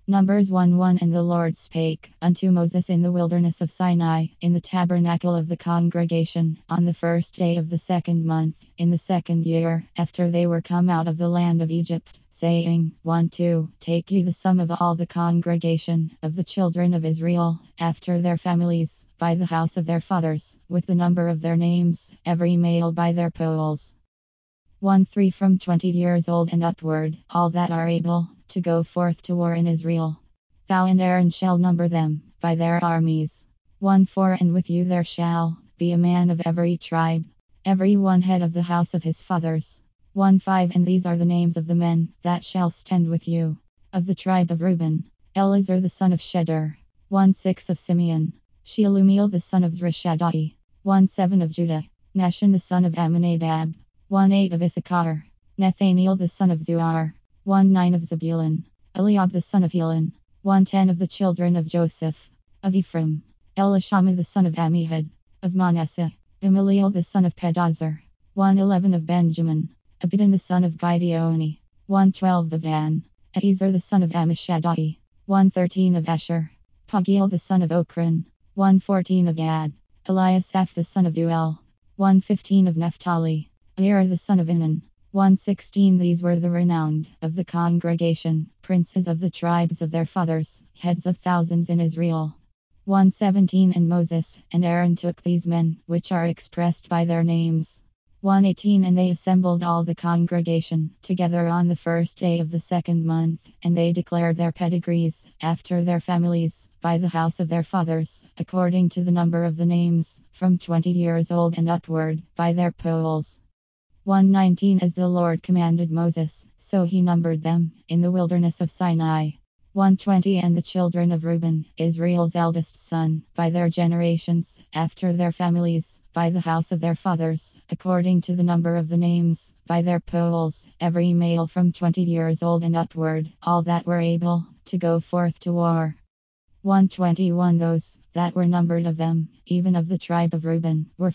Numbers 1:1. And the Lord spake unto Moses in the wilderness of Sinai, in the tabernacle of the congregation, on the first day of the second month, in the second year, after they were come out of the land of Egypt, saying, 1:2. Take ye the sum of all the congregation of the children of Israel, after their families, by the house of their fathers, with the number of their names, every male by their polls. 1:3. From 20 years old and upward, all that are able to go forth to war in Israel. Thou and Aaron shall number them by their armies. 1:4. And with you there shall be a man of every tribe, every one head of the house of his fathers. 1:5. And these are the names of the men that shall stand with you. Of the tribe of Reuben, Elizur the son of Shedeur. 1:6. Of Simeon, Shelumiel the son of Zrishaddai. 1:7. Of Judah, Nahshon the son of Amminadab. 1:8. Of Issachar, Nathaniel the son of Zuar. 1:9. Of Zebulun, Eliab the son of Helon. 1:10. Of the children of Joseph, of Ephraim, Elishama the son of Ammihud. Of Manasseh, Gamaliel the son of Pedazur. 1:11. Of Benjamin, Abidan the son of Gideoni. 1:12. Of Dan, Ahiezer the son of Ammishaddai. 1:13. Of Asher, Pagiel the son of Okran. 1:14. Of Gad, Eliasaph the son of Duel. 1:15. Of Naphtali, Ahira the son of Inan. 1:16. These were the renowned of the congregation, princes of the tribes of their fathers, heads of thousands in Israel. 1:17. And Moses and Aaron took these men, which are expressed by their names. 1:18. And they assembled all the congregation together on the first day of the second month, and they declared their pedigrees, after their families, by the house of their fathers, according to the number of the names, from 20 years old and upward, by their polls. 1:19. As the Lord commanded Moses, so he numbered them, in the wilderness of Sinai. 1:20. And the children of Reuben, Israel's eldest son, by their generations, after their families, by the house of their fathers, according to the number of the names, by their polls, every male from 20 years old and upward, all that were able to go forth to war. 1:21. Those that were numbered of them, even of the tribe of Reuben, were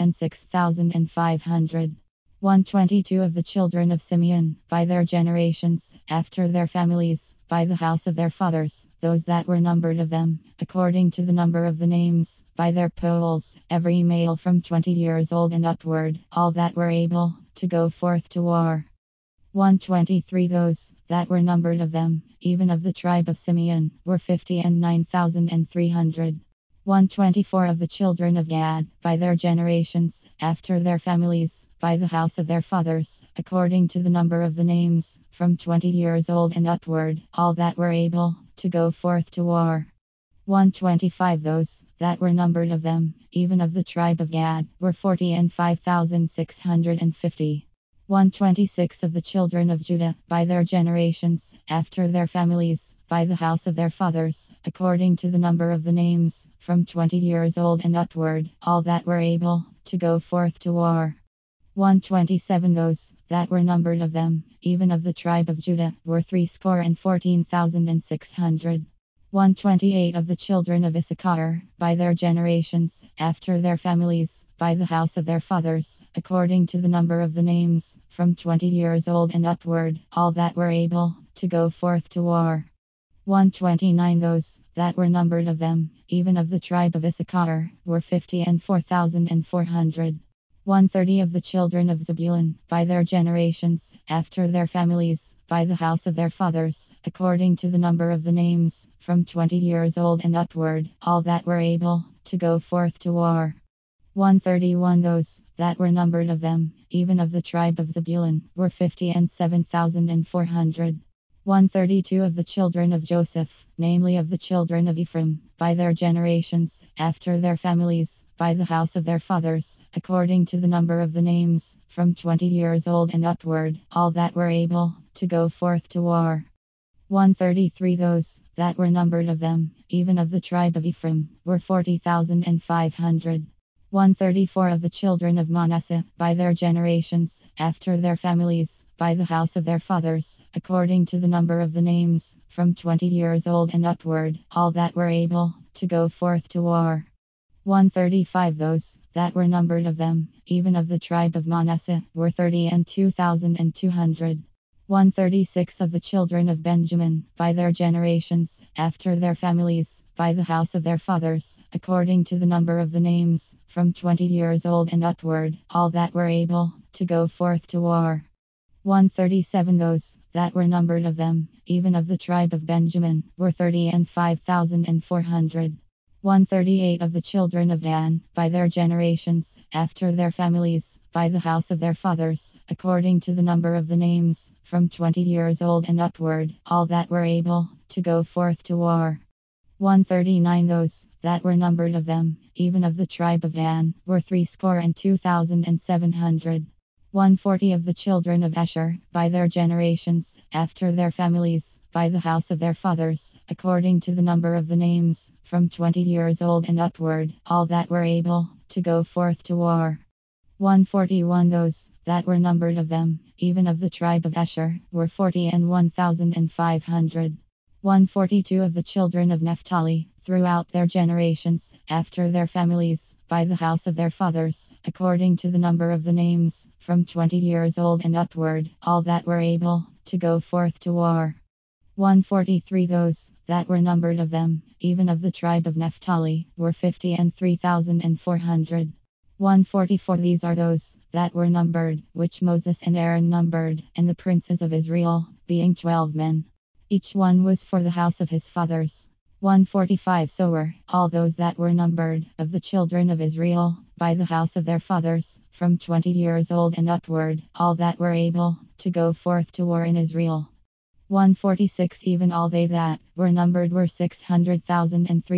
46,500. 1:22. Of the children of Simeon, by their generations, after their families, by the house of their fathers, those that were numbered of them, according to the number of the names, by their polls, every male from 20 years old and upward, all that were able to go forth to war. 1:23. Those that were numbered of them, even of the tribe of Simeon, were 59,300. 1:24. Of the children of Gad, by their generations, after their families, by the house of their fathers, according to the number of the names, from 20 years old and upward, all that were able to go forth to war. 1:25. Those that were numbered of them, even of the tribe of Gad, were 45,650. 1:26. Of the children of Judah, by their generations, after their families, by the house of their fathers, according to the number of the names, from 20 years old and upward, all that were able to go forth to war. 1:27. Those that were numbered of them, even of the tribe of Judah, were 314,600. 1:28. Of the children of Issachar, by their generations, after their families, by the house of their fathers, according to the number of the names, from 20 years old and upward, all that were able to go forth to war. 1:29. Those that were numbered of them, even of the tribe of Issachar, were 54,400. 1:30. Of the children of Zebulun, by their generations, after their families, by the house of their fathers, according to the number of the names, from 20 years old and upward, all that were able to go forth to war. 1:31. Those that were numbered of them, even of the tribe of Zebulun, were 57,400. 1:32. Of the children of Joseph, namely of the children of Ephraim, by their generations, after their families, by the house of their fathers, according to the number of the names, from 20 years old and upward, all that were able to go forth to war. 1:33. Those that were numbered of them, even of the tribe of Ephraim, were 40,500. 1:34. Of the children of Manasseh, by their generations, after their families, by the house of their fathers, according to the number of the names, from 20 years old and upward, all that were able to go forth to war. 1:35. Those that were numbered of them, even of the tribe of Manasseh, were 32,200. 136 of the children of Benjamin, by their generations, after their families, by the house of their fathers, according to the number of the names, from 20 years old and upward, all that were able to go forth to war. 137 those that were numbered of them, even of the tribe of Benjamin, were 30,400. 138 of the children of Dan, by their generations, after their families, by the house of their fathers, according to the number of the names, from 20 years old and upward, all that were able to go forth to war. 139 those that were numbered of them, even of the tribe of Dan, were 62,700. 140 of the children of Asher, by their generations, after their families, by the house of their fathers, according to the number of the names, from 20 years old and upward, all that were able to go forth to war. 141 those that were numbered of them, even of the tribe of Asher, were 41,500. 142 of the children of Naphtali, throughout their generations, after their families, by the house of their fathers, according to the number of the names, from 20 years old and upward, all that were able to go forth to war. 143 those that were numbered of them, even of the tribe of Naphtali, were 53,400. 144 these are those that were numbered, which Moses and Aaron numbered, and the princes of Israel, being 12 men. Each one was for the house of his fathers. 145 so were all those that were numbered of the children of Israel, by the house of their fathers, from 20 years old and upward, all that were able to go forth to war in Israel. 146 even all they that were numbered were 600,000 and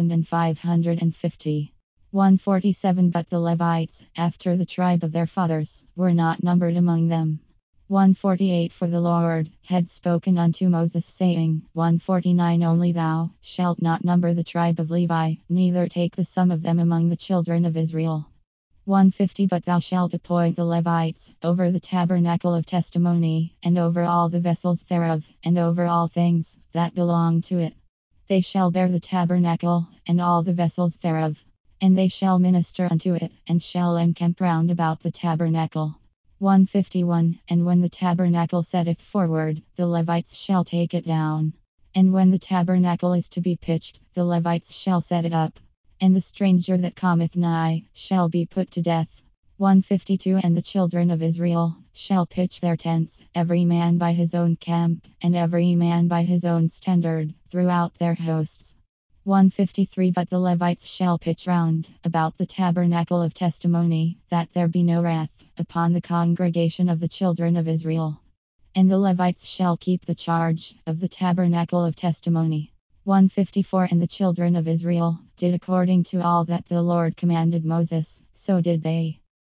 3,550. 147 but the Levites, after the tribe of their fathers, were not numbered among them. 148 for the Lord had spoken unto Moses, saying, 149 only thou shalt not number the tribe of Levi, neither take the sum of them among the children of Israel. 150 but thou shalt appoint the Levites over the tabernacle of testimony, and over all the vessels thereof, and over all things that belong to it. They shall bear the tabernacle, and all the vessels thereof, and they shall minister unto it, and shall encamp round about the tabernacle. 151 And when the tabernacle setteth forward, the Levites shall take it down. And when the tabernacle is to be pitched, the Levites shall set it up. And the stranger that cometh nigh shall be put to death. 152 And the children of Israel shall pitch their tents, every man by his own camp, and every man by his own standard, throughout their hosts. 153 But the Levites shall pitch round about the tabernacle of testimony, that there be no wrath upon the congregation of the children of Israel. And the Levites shall keep the charge of the tabernacle of testimony. 154 And the children of Israel did according to all that the Lord commanded Moses, so did they.